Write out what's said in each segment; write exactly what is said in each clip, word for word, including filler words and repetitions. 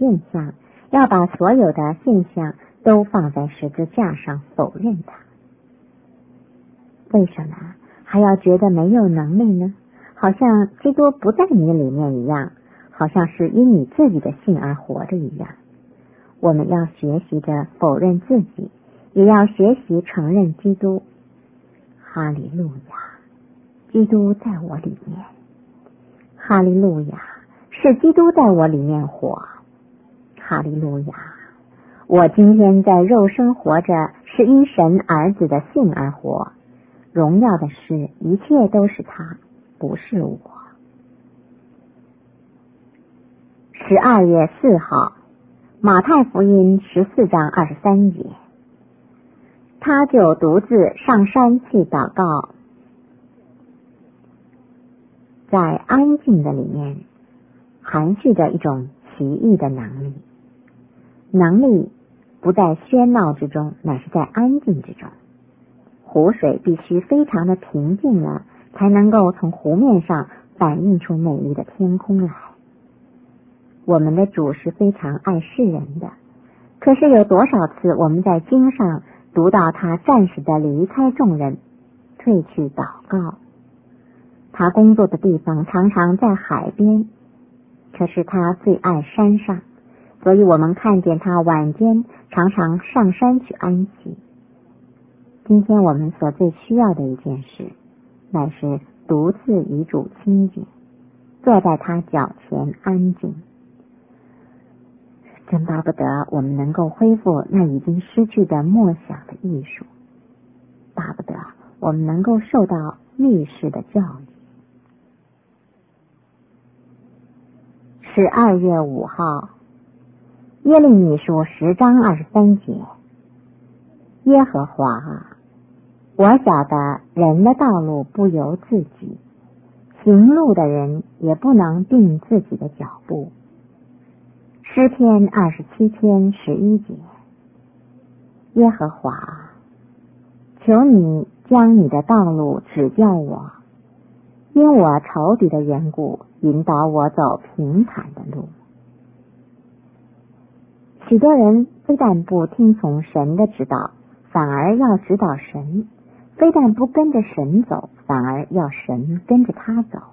现象，要把所有的现象都放在十字架上否认它。为什么还要觉得没有能力呢？好像基督不在你里面一样，好像是因你自己的信而活着一样。我们要学习着否认自己，也要学习承认基督。哈利路亚，基督在我里面。哈利路亚，是基督在我里面活。哈利路亚，我今天在肉身活着，是因神儿子的信而活。荣耀的事，一切都是他，不是我。十二月四号，马太福音十四章二十三节，他就独自上山去祷告。在安静的里面含蓄着一种奇异的能力，能力不在喧闹之中，乃是在安静之中。湖水必须非常的平静了，才能够从湖面上反映出美丽的天空来。我们的主是非常爱世人的，可是有多少次我们在经上读到他暂时的离开众人，退去祷告。他工作的地方常常在海边，可是他最爱山上，所以我们看见他晚间常常上山去安息。今天我们所最需要的一件事，乃是独自与主亲近，坐在他脚前安静。真巴不得我们能够恢复那已经失去的默想的艺术，巴不得我们能够受到律式的教育。十二月五号，耶利米书十章二十三节，耶和华啊，我晓得人的道路不由自己，行路的人也不能定自己的脚步。诗篇二十七篇十一节，耶和华，求你将你的道路指教我，因我仇敌的缘故，引导我走平坦的路。许多人非但不听从神的指导，反而要指导神；非但不跟着神走，反而要神跟着他走。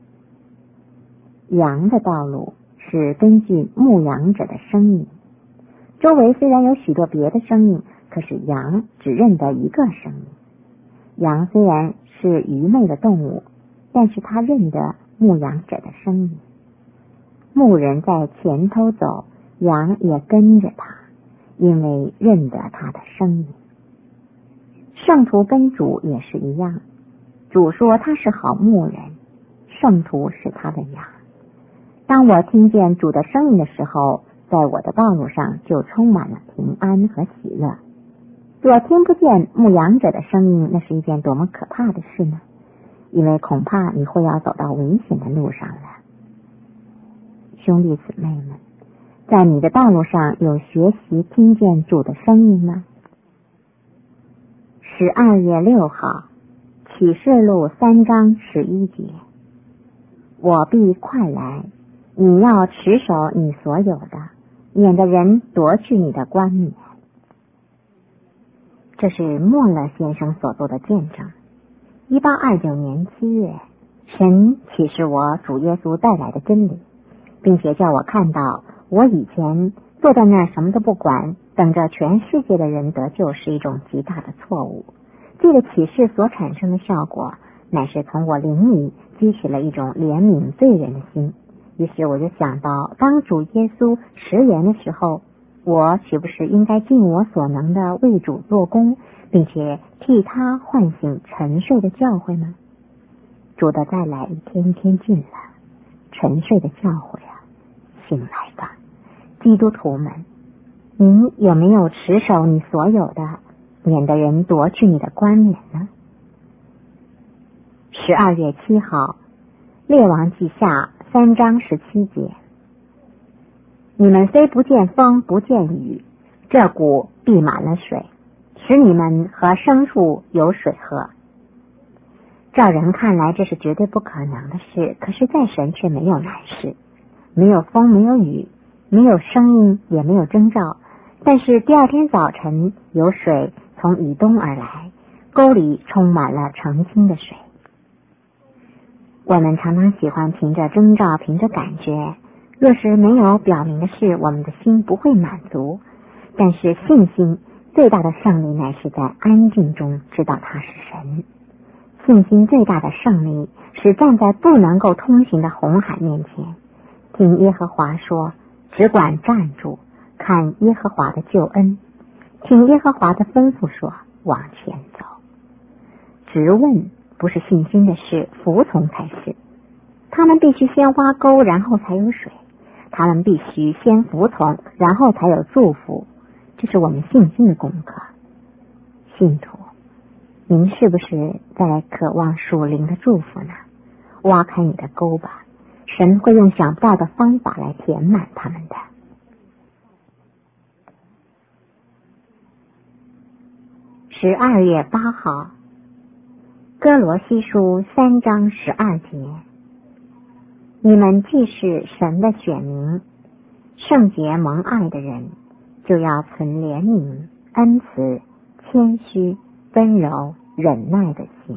羊的道路是根据牧羊者的声音，周围虽然有许多别的声音，可是羊只认得一个声音。羊虽然是愚昧的动物，但是他认得牧羊者的声音。牧人在前头走，羊也跟着他，因为认得他的声音。圣徒跟主也是一样，主说他是好牧人，圣徒是他的羊。当我听见主的声音的时候，在我的道路上就充满了平安和喜乐。若听不见牧羊者的声音，那是一件多么可怕的事呢？因为恐怕你会要走到危险的路上了。兄弟姊妹们，在你的道路上有学习听见主的声音吗？十二月六号，启示录三章十一节，我必快来，你要持守你所有的，免得人夺去你的冠冕。这是莫勒先生所做的见证。一八二九年七月，神启示我主耶稣带来的真理，并且叫我看到我以前坐在那儿什么都不管，等着全世界的人得救是一种极大的错误。这个启示所产生的效果，乃是从我灵里激起了一种怜悯罪人的心。于是我就想到，当主耶稣食言的时候，我岂不是应该尽我所能的为主做工，并且替他唤醒沉睡的教会呢？主的再来一天一天近了，沉睡的教会啊，醒来吧！基督徒们，你有没有持守你所有的，免得人夺去你的冠冕呢？十二月七号，列王记下三章十七节，你们虽不见风不见雨，这谷必满了水，使你们和牲畜有水喝。照人看来这是绝对不可能的事，可是在神却没有难事。没有风没有雨， 没有声音，也没有征兆，但是第二天早晨有水从以东而来，沟里充满了澄清的水。我们常常喜欢凭着征兆，凭着感觉，若是没有表明的事，我们的心不会满足。但是信心最大的胜利乃是在安静中知道他是神。信心最大的胜利是站在不能够通行的红海面前，听耶和华说，只管站住，看耶和华的救恩，听耶和华的吩咐说，往前走。直问不是信心的事，服从才是。他们必须先挖沟，然后才有水；他们必须先服从，然后才有祝福。这是我们信心的功课。信徒，您是不是在渴望属灵的祝福呢？挖开你的沟吧，神会用想不到的方法来填满他们的。十二月八号，哥罗西书三章十二节，你们既是神的选民，圣洁蒙爱的人，就要存怜悯、恩慈、谦虚、温柔、忍耐的心。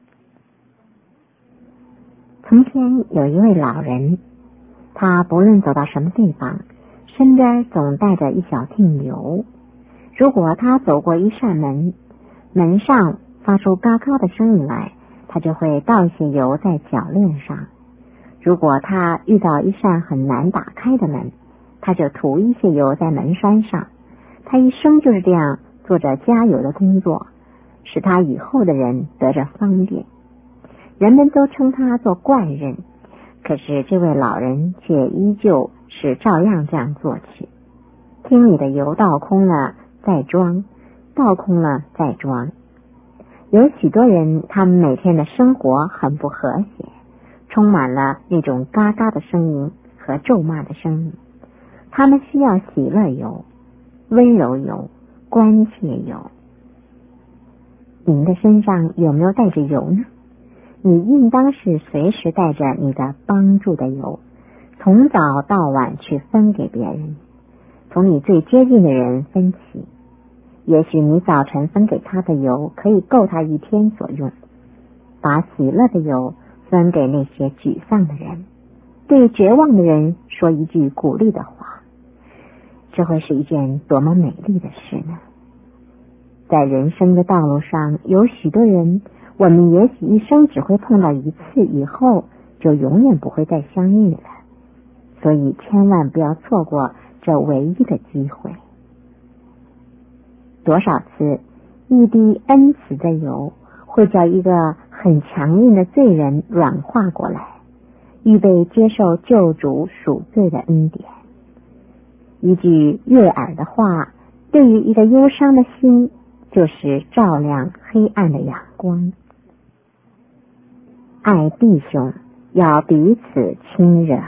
从前有一位老人，他不论走到什么地方，身边总带着一小锭油。如果他走过一扇门，门上发出嘎嘎的声音来，他就会倒一些油在铰链上。如果他遇到一扇很难打开的门，他就涂一些油在门栓上。他一生就是这样做着加油的工作，使他以后的人得着方便。人们都称他做怪人，可是这位老人却依旧是照样这样做去。厅里的油倒空了再装，倒空了再装。有许多人，他们每天的生活很不和谐，充满了那种嘎嘎的声音和咒骂的声音。他们需要喜乐油、温柔油、关切油。您的身上有没有带着油呢？你应当是随时带着你的帮助的油，从早到晚去分给别人，从你最接近的人分起。也许你早晨分给他的油可以够他一天所用，把喜乐的油分给那些沮丧的人，对绝望的人说一句鼓励的话，这会是一件多么美丽的事呢？在人生的道路上，有许多人，我们也许一生只会碰到一次，以后就永远不会再相遇了。所以千万不要错过这唯一的机会。多少次一滴恩慈的油会叫一个很强硬的罪人软化过来，预备接受救主赎罪的恩典。一句悦耳的话，对于一个忧伤的心，就是照亮黑暗的阳光。爱弟兄，要彼此亲热。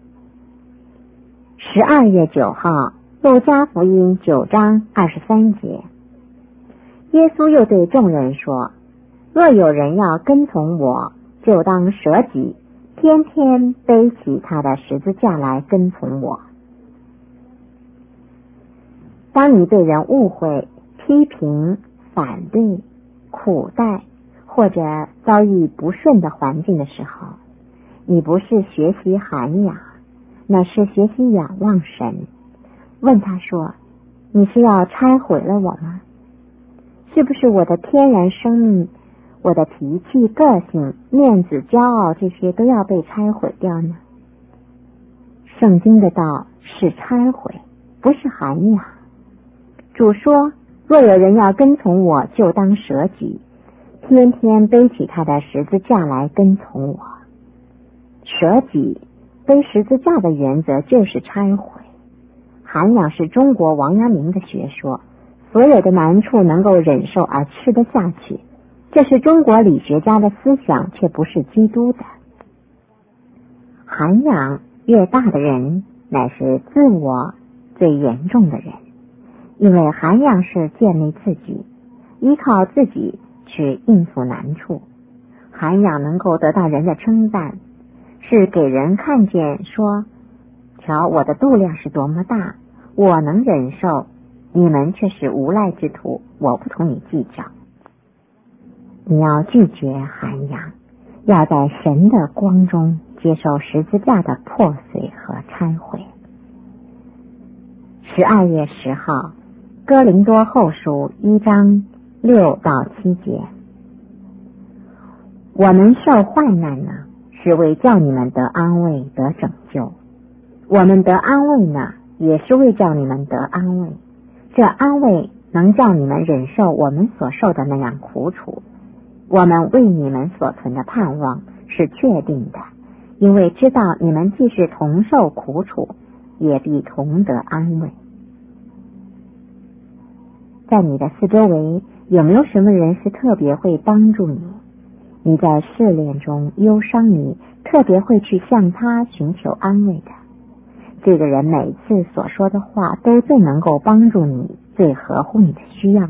十二月九号，路加福音九章二十三节，耶稣又对众人说，若有人要跟从我，就当舍己，天天背起他的十字架来跟从我。当你被人误会、批评、反对、苦待，或者遭遇不顺的环境的时候，你不是学习涵养，乃是学习仰望神。问他说，你是要拆毁了我吗？是不是我的天然生命、我的脾气、个性、面子、骄傲，这些都要被拆毁掉呢？圣经的道是拆毁，不是涵养。主说，若有人要跟从我，就当舍己，天天背起他的十字架来跟从我。舍己背十字架的原则就是拆毁。涵养是中国王阳明的学说，所有的难处能够忍受而吃得下去，这是中国理学家的思想，却不是基督的。涵养越大的人，乃是自我最严重的人，因为涵养是建立自己，依靠自己去应付难处。涵养能够得到人的称赞，是给人看见说， 瞧我的度量是多么大，我能忍受，你们却是无赖之徒，我不同你计较。你要拒绝涵养，要在神的光中接受十字架的破碎和忏悔。十二月十号，哥林多后书一章六到七节。我们受患难呢，是为叫你们得安慰得拯救；我们得安慰呢，也是为叫你们得安慰。这安慰能叫你们忍受我们所受的那样苦楚。我们为你们所存的盼望是确定的，因为知道你们既是同受苦楚，也必同得安慰。在你的四周围，有没有什么人是特别会帮助你？你在试炼中忧伤，你特别会去向他寻求安慰的。这个人每次所说的话都最能够帮助你，最合乎你的需要。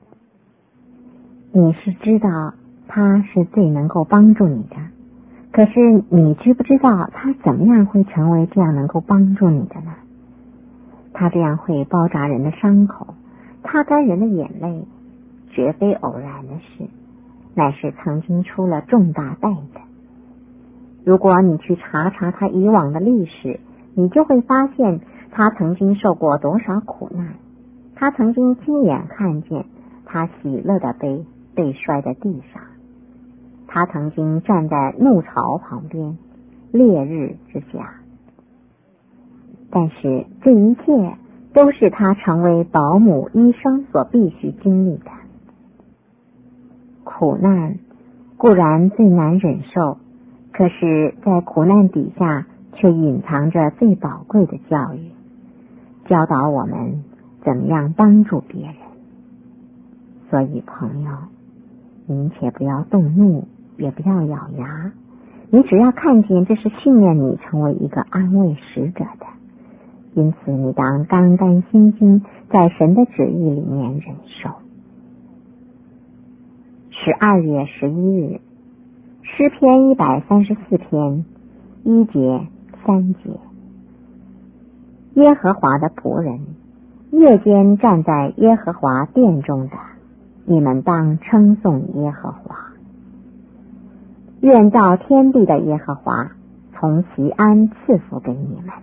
你是知道他是最能够帮助你的，可是你知不知道他怎么样会成为这样能够帮助你的呢？他这样会包扎人的伤口，擦干人的眼泪，绝非偶然的事，乃是曾经出了重大代的。如果你去查查他以往的历史，你就会发现他曾经受过多少苦难，他曾经亲眼看见他喜乐的被被摔在地上，他曾经站在怒槽旁边，烈日之下。但是这一切都是他成为保姆医生所必须经历的。苦难固然最难忍受，可是在苦难底下却隐藏着最宝贵的教育，教导我们怎么样帮助别人。所以朋友，您且不要动怒，也不要咬牙，你只要看见这是训练你成为一个安慰使者的，因此你当甘甘心心在神的旨意里面忍受。十二月十一日，诗篇一百三十四篇一节三节。耶和华的仆人，夜间站在耶和华殿中的，你们当称颂耶和华。愿造天地的耶和华从其安赐福给你们。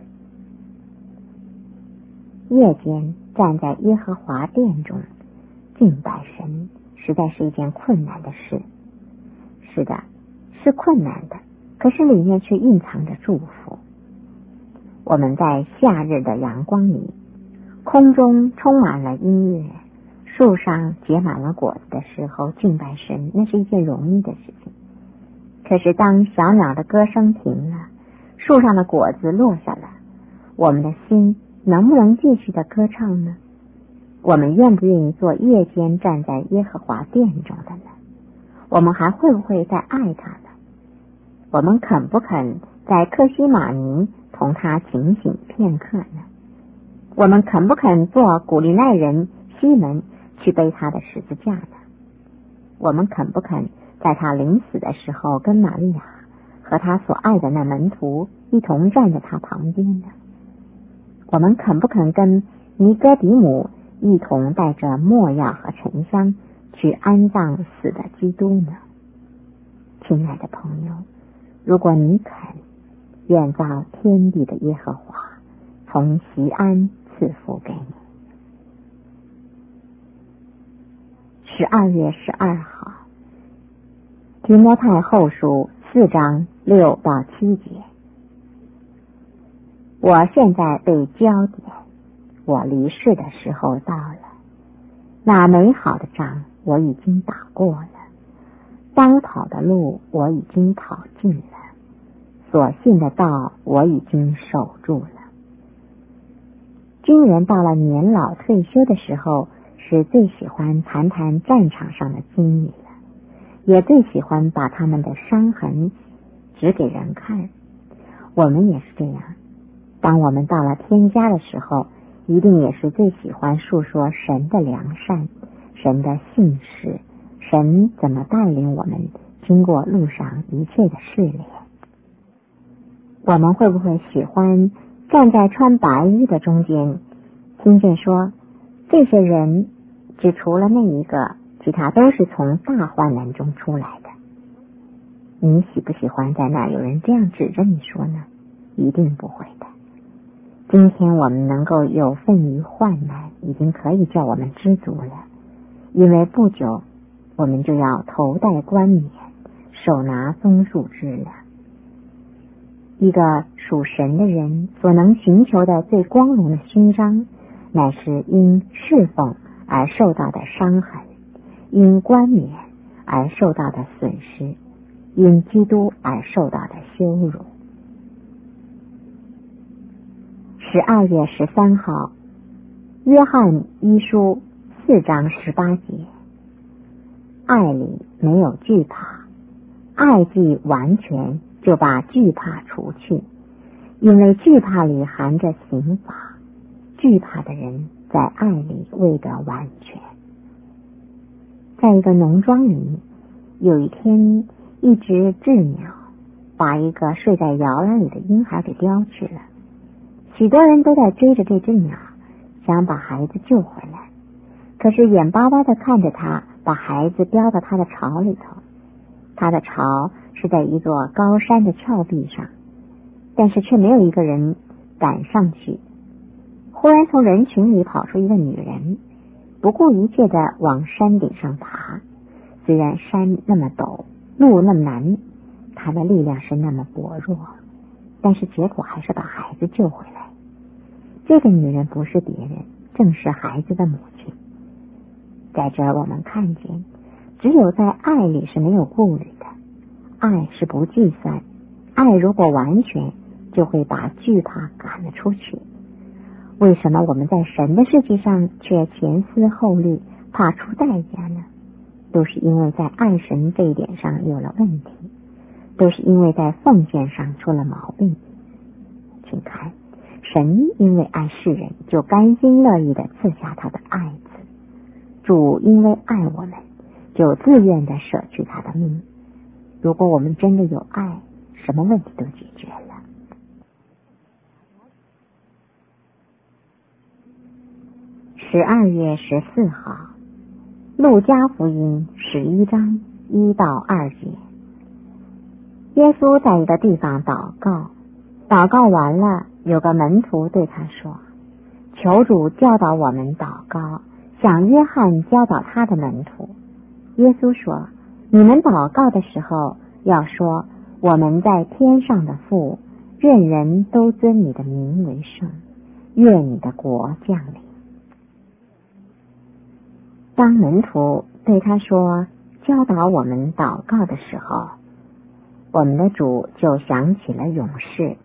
夜间站在耶和华殿中敬拜神，实在是一件困难的事。是的，是困难的，可是里面却蕴藏着祝福。我们在夏日的阳光里，空中充满了音乐，树上结满了果子的时候敬拜神，那是一件容易的事情。可是当小鸟的歌声停了，树上的果子落下了，我们的心能不能继续的歌唱呢？我们愿不愿意做夜间站在耶和华殿中的呢？我们还会不会再爱他呢？我们肯不肯在克西马尼同他警醒片刻呢？我们肯不肯做古利奈人西门去背他的十字架呢？我们肯不肯在他临死的时候跟玛利亚和他所爱的那门徒一同站在他旁边呢？我们肯不肯跟尼哥底母一同带着没药和沉香去安葬死的基督呢？亲爱的朋友，如果你肯，愿造天地的耶和华从锡安赐福给你。十二月十二号，提摩太后书四章六到七节。我现在被焦点，我离世的时候到了。那美好的仗我已经打过了，当跑的路我已经跑尽了，所信的道我已经守住了。军人到了年老退休的时候，是最喜欢谈谈战场上的经历了，也最喜欢把他们的伤痕指给人看。我们也是这样，当我们到了天家的时候，一定也是最喜欢述说神的良善，神的信实，神怎么带领我们经过路上一切的试炼。我们会不会喜欢站在穿白衣的中间，听见说，这些人只除了那一个，其他都是从大患难中出来的。你喜不喜欢在那有人这样指着你说呢？一定不会的。今天我们能够有份于患难，已经可以叫我们知足了，因为不久我们就要头戴冠冕，手拿棕树枝了。一个属神的人所能寻求的最光荣的勋章，乃是因侍奉而受到的伤痕，因冠冕而受到的损失，因基督而受到的羞辱。十二月十三号，约翰一书四章十八节，爱里没有惧怕，爱既完全，就把惧怕除去，因为惧怕里含着刑罚，惧怕的人在爱里未得完全。在一个农庄里，有一天，一只鸷鸟把一个睡在摇篮里的婴孩给叼去了。许多人都在追着这只鸟，想把孩子救回来，可是眼巴巴地看着他把孩子叼到他的巢里头。他的巢是在一座高山的峭壁上，但是却没有一个人赶上去。忽然从人群里跑出一个女人，不顾一切地往山顶上爬。虽然山那么陡，路那么难，她的力量是那么薄弱，但是结果还是把孩子救回来。这个女人不是别人，正是孩子的母亲。在这我们看见，只有在爱里是没有顾虑的，爱是不计算，爱如果完全，就会把惧怕赶了出去。为什么我们在神的事情上却前思后虑，怕出代价呢？都是因为在爱神这一点上有了问题，都是因为在奉献上出了毛病。请看，神因为爱世人，就甘心乐意地赐下他的爱子。主因为爱我们，就自愿地舍去他的命。如果我们真的有爱，什么问题都解决了。十二月十四号，路加福音十一章一到二节。耶稣在一个地方祷告，祷告完了，有个门徒对他说，求主教导我们祷告，像约翰教导他的门徒。耶稣说，你们祷告的时候要说，我们在天上的父，愿人都尊你的名为圣，愿你的国降临。当门徒对他说教导我们祷告的时候，我们的主就想起了勇士。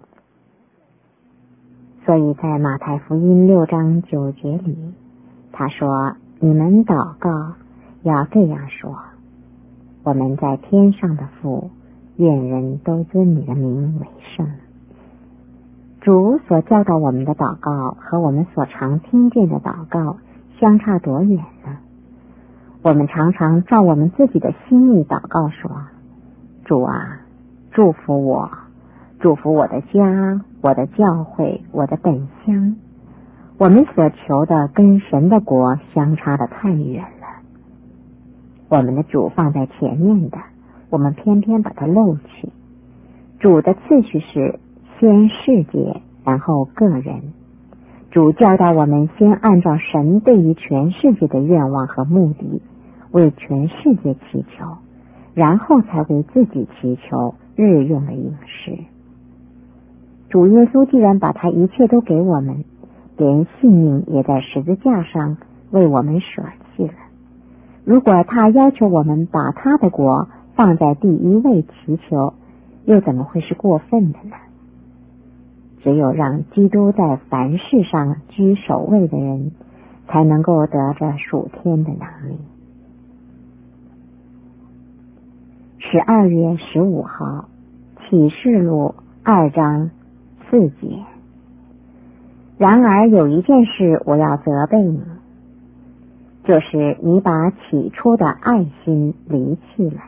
所以在马太福音六章九节里，他说，你们祷告要这样说，我们在天上的父，愿人都尊你的名为圣。主所教导我们的祷告和我们所常听见的祷告相差多远呢？我们常常照我们自己的心意祷告说，主啊，祝福我，祝福我的家，我的教会，我的本乡。我们所求的跟神的国相差得太远了。我们的主放在前面的，我们偏偏把它漏去。主的次序是先世界，然后个人。主教导我们先按照神对于全世界的愿望和目的，为全世界祈求，然后才为自己祈求日用的饮食。主耶稣既然把他一切都给我们，连性命也在十字架上为我们舍弃了。如果他要求我们把他的国放在第一位祈求，又怎么会是过分的呢？只有让基督在凡事上居首位的人，才能够得着属天的能力。十二月十五号，启示录二章四节。然而有一件事我要责备你，就是你把起初的爱心离弃了。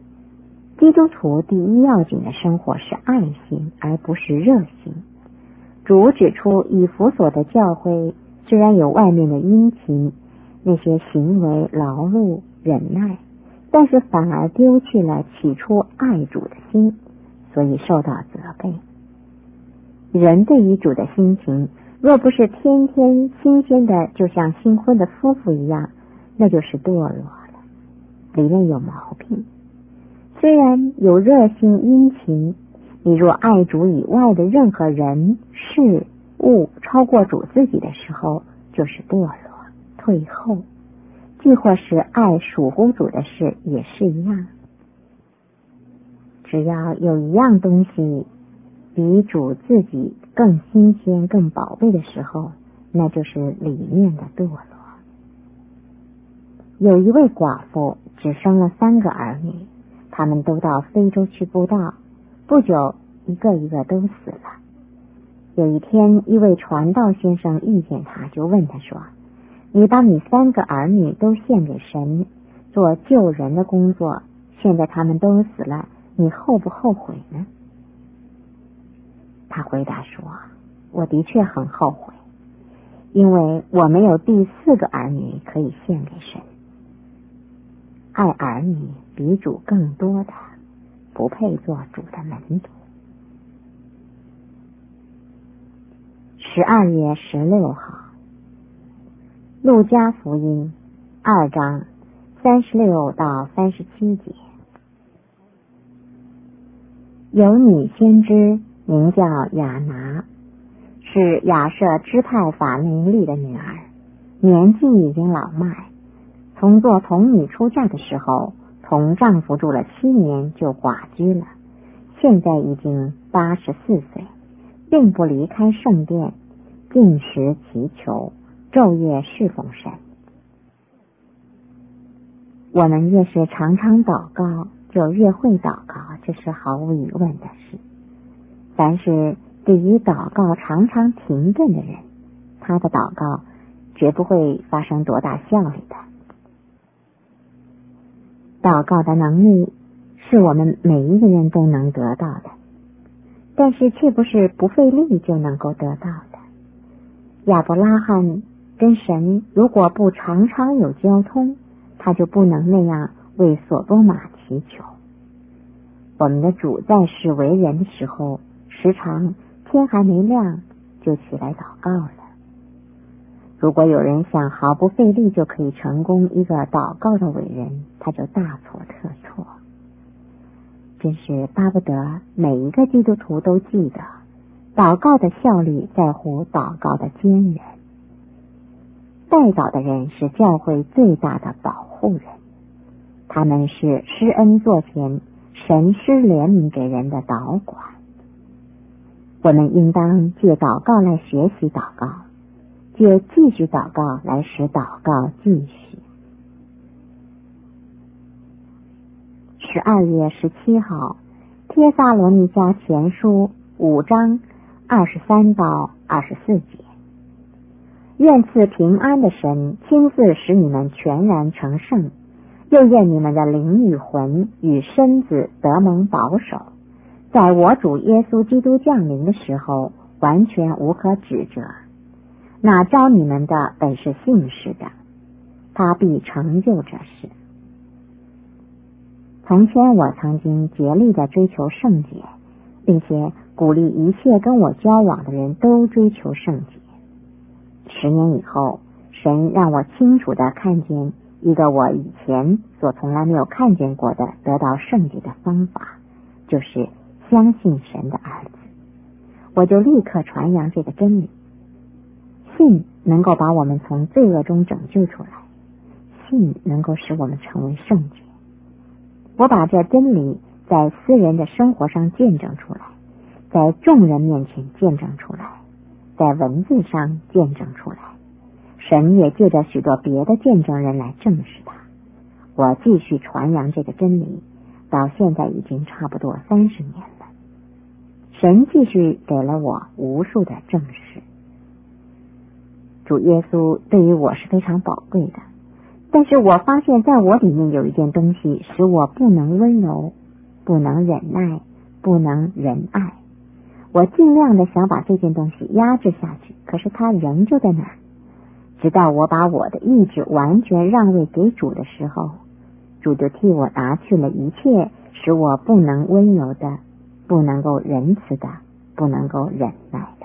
基督徒第一要紧的生活是爱心，而不是热心。 主指出以弗所的教诲虽然有外面的殷勤，那些行为劳碌忍耐，但是反而丢弃了起初爱主的心，所以受到责备。人对于主的心情，若不是天天新鲜的，就像新婚的夫妇一样，那就是堕落了，里面有毛病。虽然有热心殷勤，你若爱主以外的任何人事物超过主自己的时候，就是堕落退后。既或是爱属乎主的事也是一样，只要有一样东西比主自己更新鲜更宝贝的时候，那就是里面的堕落。有一位寡妇只生了三个儿女，他们都到非洲去布道，不久一个一个都死了。有一天，一位传道先生遇见他，就问他说，你把你三个儿女都献给神，做救人的工作，现在他们都死了，你后不后悔呢？他回答说，我的确很后悔，因为我没有第四个儿女可以献给神。爱儿女比主更多的，不配做主的门徒。十二月十六号，路加福音二章三十六到三十七节。有女先知名叫雅拿，是亚舍支派法内利的女儿，年纪已经老迈，从做童女出嫁的时候，同丈夫住了七年就寡居了，现在已经八十四岁，并不离开圣殿，禁食祈求，昼夜侍奉神。我们越是常常祷告，就越会祷告，这是毫无疑问的事。凡是对于祷告常常停顿的人，他的祷告绝不会发生多大效力的。祷告的能力是我们每一个人都能得到的，但是却不是不费力就能够得到的。亚伯拉罕跟神如果不常常有交通，他就不能那样为所多玛祈求。我们的主在世为人的时候，时常天还没亮就起来祷告了。如果有人想毫不费力就可以成功一个祷告的伟人，他就大错特错。真是巴不得每一个基督徒都记得，祷告的效率在乎祷告的坚韧。代祷的人是教会最大的保护人，他们是施恩座前神施怜悯给人的导管。我们应当借祷告来学习祷告，借继续祷告来使祷告继续。十二月十七号，帖撒罗尼迦前书五章二十三到二十四节。愿赐平安的神亲自使你们全然成圣，又愿你们的灵与魂与身子得蒙保守，在我主耶稣基督降临的时候完全无可指责。那召你们的本是信实的，他必成就这事。从前我曾经竭力地追求圣洁，并且鼓励一切跟我交往的人都追求圣洁。十年以后，神让我清楚地看见一个我以前所从来没有看见过的得到圣洁的方法，就是相信神的儿子。我就立刻传扬这个真理。信能够把我们从罪恶中拯救出来，信能够使我们成为圣洁。我把这真理在私人的生活上见证出来，在众人面前见证出来，在文字上见证出来，神也借着许多别的见证人来证实它。我继续传扬这个真理，到现在已经差不多三十年了。神继续给了我无数的证实。主耶稣对于我是非常宝贵的，但是我发现在我里面有一件东西使我不能温柔，不能忍耐，不能仁爱。 我尽量的想把这件东西压制下去，可是它仍旧在那儿。直到我把我的意志完全让位给主的时候，主就替我拿去了一切使我不能温柔的、不能够仁慈的、不能够忍耐的。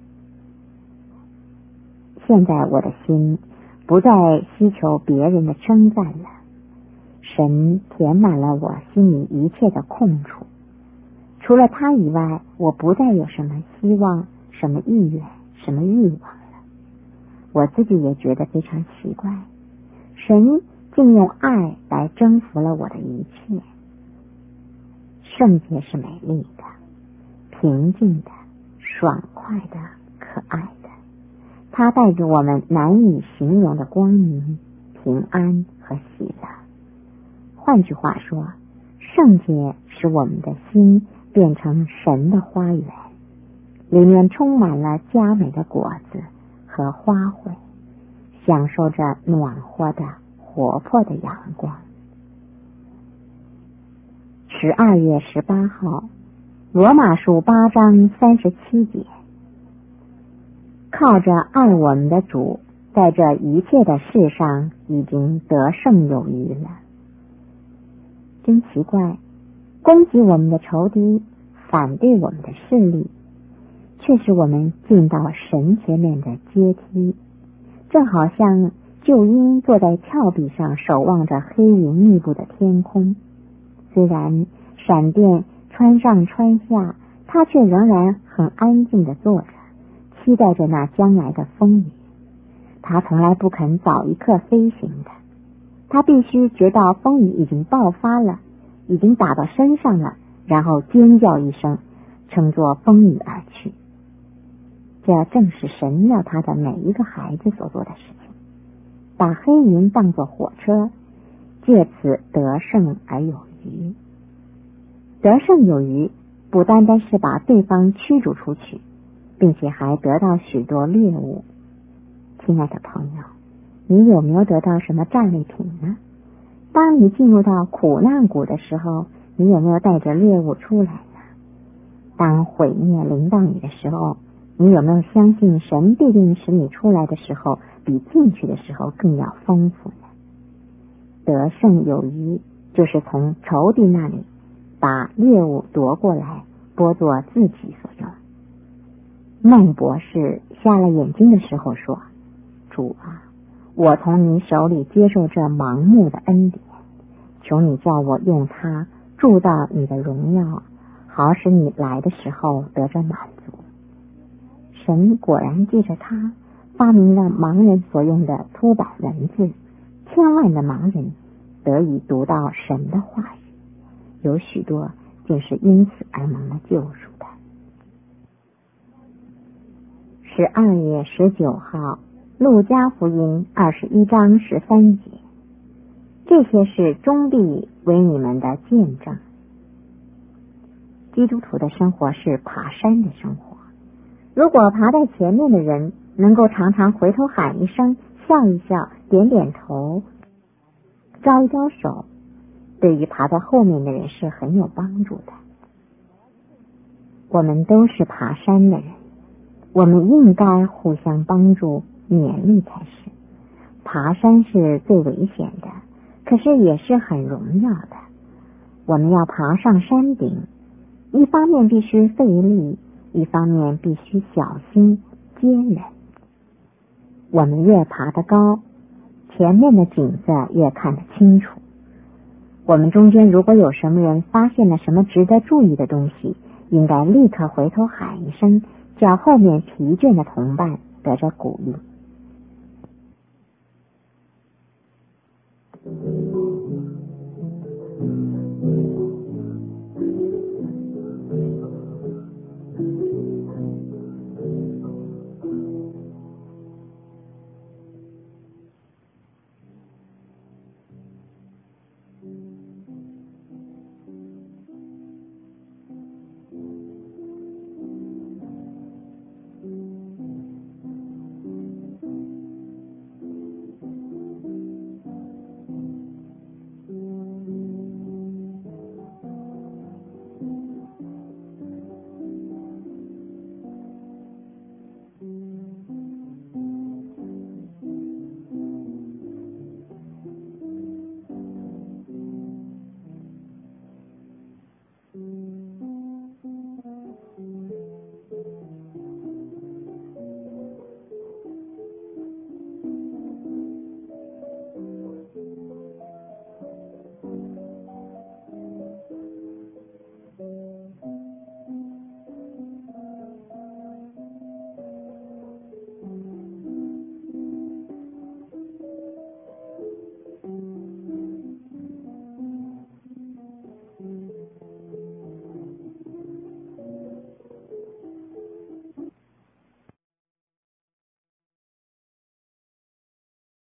现在我的心不再希求别人的称赞了，神填满了我心里一切的空处，除了他以外，我不再有什么希望、什么意愿、什么欲望了。我自己也觉得非常奇怪，神竟用爱来征服了我的一切。圣洁是美丽的、平静的、爽快的、可爱的，它带给我们难以形容的光明、平安和喜乐。换句话说，圣洁使我们的心变成神的花园，里面充满了佳美的果子和花卉，享受着暖和的、活泼的阳光。十二月十八号，罗马书八章三十七节，靠着爱我们的主，在这一切的事上已经得胜有余了。真奇怪，攻击我们的仇敌，反对我们的势力，却是我们进到神前面的阶梯，正好像救鹰坐在峭壁上守望着黑云密布的天空。虽然闪电穿上穿下，他却仍然很安静地坐着，期待着那将来的风雨。他从来不肯早一刻飞行的，他必须直到风雨已经爆发了，已经打到身上了，然后尖叫一声，乘作风雨而去。这正是神要他的每一个孩子所做的事情，把黑云当作火车，借此得胜而有余。得胜有余不单单是把对方驱逐出去，并且还得到许多猎物。亲爱的朋友，你有没有得到什么战利品呢？当你进入到苦难谷的时候，你有没有带着猎物出来呢？当毁灭临到你的时候，你有没有相信神必定使你出来的时候比进去的时候更要丰富呢？得胜有余就是从仇敌那里把猎物夺过来，拨作自己所用。孟博士瞎了眼睛的时候说，主啊，我从你手里接受这盲目的恩典，求你叫我用它铸造你的荣耀，好使你来的时候得着满足。神果然借着他发明了盲人所用的凸版文字，千万的盲人得以读到神的话语，有许多竟是因此而蒙了救赎的。十二月十九号，路加福音二十一章十三节，这些事终必为你们的见证。基督徒的生活是爬山的生活，如果爬在前面的人能够常常回头喊一声，笑一笑，点点头，招一招手，对于爬在后面的人是很有帮助的。我们都是爬山的人，我们应该互相帮助勉励才是。爬山是最危险的，可是也是很荣耀的。我们要爬上山顶，一方面必须费力，一方面必须小心坚韧。我们越爬得高，前面的景色越看得清楚。我们中间如果有什么人发现了什么值得注意的东西，应该立刻回头喊一声，叫后面疲倦的同伴得着鼓励。